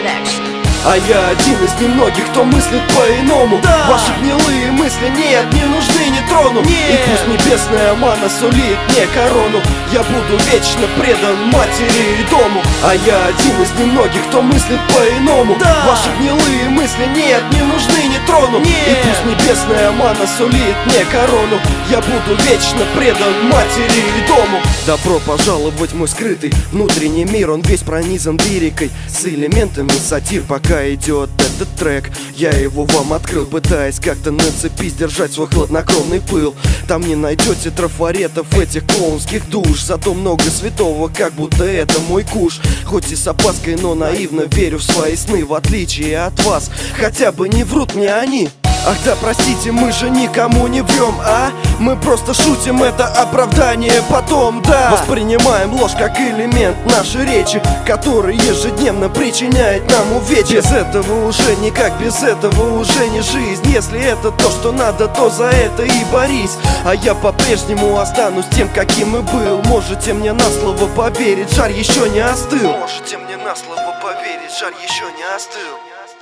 А я один из немногих, кто мыслит по-иному. Ваши гнилые мысли нет, не нужны, не трону. И пусть небесная мана сулит мне корону, я буду вечно предан матери и дому. А я один из немногих, кто мыслит по-иному. Ваши гнилые мысли нет, не нужны, не трону. И пусть небесная мана сулит мне корону, я буду вечно предан матери и дому. Добро пожаловать в мой скрытый внутренний мир. Он весь пронизан лирикой с элементами сатир. Пока идет этот трек, я его вам открыл, пытаясь как-то на цепи сдержать свой хладнокровный пыл. Там не найдете трафаретов этих клоунских душ, зато много святого, как будто это мой куш. Хоть и с опаской, но наивно верю в свои сны, в отличие от вас, хотя бы не врут мне они. Ах да, простите, мы же никому не врем, а? Мы просто шутим, это оправдание потом, да. Воспринимаем ложь как элемент нашей речи, который ежедневно причиняет нам увечья. Без этого уже никак, без этого уже не жизнь. Если это то, что надо, то за это и борись. А я по-прежнему останусь тем, каким и был. Можете мне на слово поверить, жар еще не остыл. Можете мне на слово поверить, жар еще не остыл.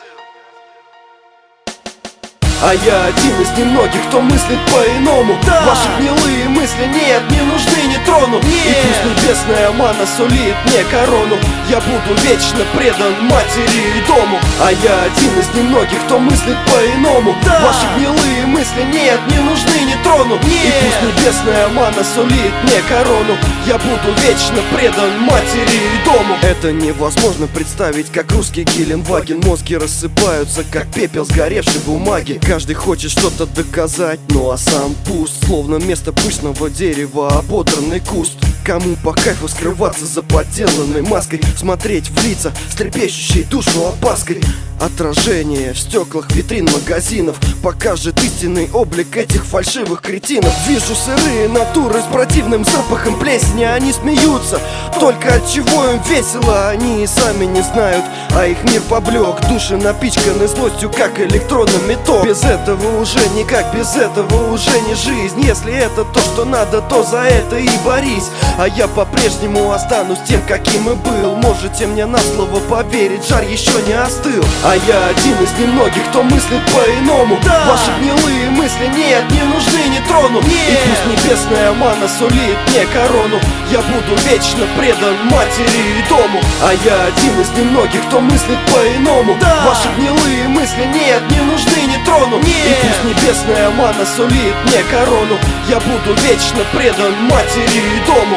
А я один из немногих, кто мыслит по-иному. Ваши гнилые мысли нет, не нужны, не трону. И пусть небесная мана сулит мне корону, я буду вечно предан матери и дому. А я один из немногих, кто мыслит по-иному. Ваши гнилые мысли нет, не нужны, не трону. И пусть небесная мана сулит мне корону, я буду вечно предан матери и дому. Это невозможно представить, как русский Геленваген. Мозги рассыпаются, как пепел сгоревшей бумаги. Каждый хочет что-то доказать, ну а сам пуст, словно место пышного дерева ободранный куст. Кому по кайфу скрываться за подделанной маской, смотреть в лица с трепещущей душу опаской. Отражение в стеклах витрин магазинов покажет истинный облик этих фальшивых кретинов. Вижу сырые натуры с противным запахом плесени. Они смеются, только от чего им весело они и сами не знают, а их мир поблек. Души напичканы злостью, как электронным меток. Без этого уже никак, без этого уже не жизнь. Если это то, что надо, то за это и борись. А я по-прежнему останусь тем, каким и был. Можете мне на слово поверить, жар еще не остыл. А я один из немногих, кто мыслит по-иному. Ваши гнилые мысли нет, не нужны, не трону. И пусть небесная мана сулит мне корону, я буду вечно предан матери и дому. А я один из немногих, кто мыслит по-иному. Ваши гнилые мысли нет, не нужны, не трону. И пусть небесная мана сулит мне корону, я буду вечно предан матери и дому.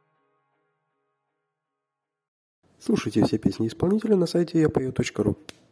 Слушайте все песни исполнителя на сайте yapeo.ru.